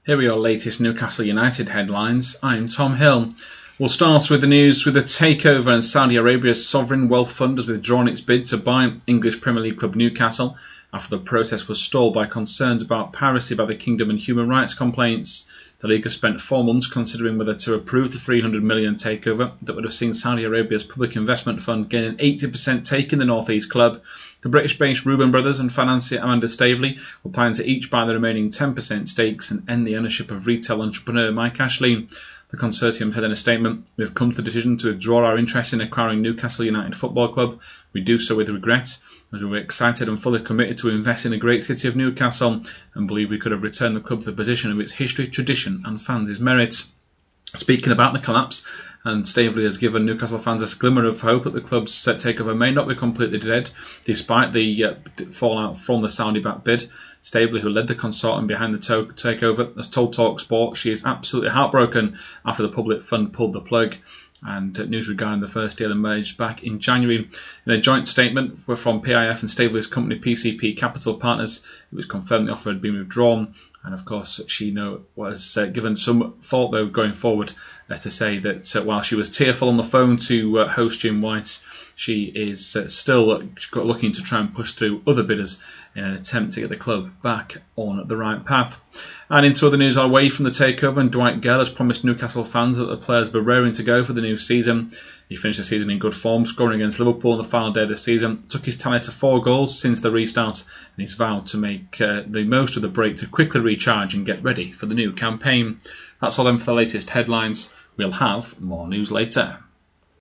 Here are your latest Newcastle United headlines. I'm Tom Hill. We'll start with the news with a takeover, and Saudi Arabia's sovereign wealth fund has withdrawn its bid to buy English Premier League club Newcastle after the process was stalled by concerns about piracy by the kingdom and human rights complaints. The league has spent 4 months considering whether to approve the $300 million takeover that would have seen Saudi Arabia's public investment fund gain an 80% stake in the North East club. The British-based Reuben brothers and financier Amanda Staveley will plan to each buy the remaining 10% stakes and end the ownership of retail entrepreneur Mike Ashley. The consortium said in a statement, "We have come to the decision to withdraw our interest in acquiring Newcastle United Football Club. We do so with regret, as we were excited and fully committed to invest in the great city of Newcastle and believe we could have returned the club to the position of its history, tradition and fans' merit." Speaking about the collapse, and Staveley has given Newcastle fans a glimmer of hope that the club's takeover may not be completely dead, despite the fallout from the Saudi-backed bid. Staveley, who led the consortium behind the takeover, has told TalkSport she is absolutely heartbroken after the public fund pulled the plug. And news regarding the first deal emerged back in January. In a joint statement from PIF and Staveley's company PCP Capital Partners, it was confirmed the offer had been withdrawn. And of course, she was given some thought, though, going forward, to say that while she was tearful on the phone to host Jim White, she is still looking to try and push through other bidders in an attempt to get the club back on the right path. And into other news, away from the takeover, and Dwight Gale has promised Newcastle fans that the players were raring to go for the new season. He finished the season in good form, scoring against Liverpool on the final day of the season, took his tally to 4 goals since the restart, and he's vowed to make the most of the break to quickly recharge and get ready for the new campaign. That's all then for the latest headlines. We'll have more news later.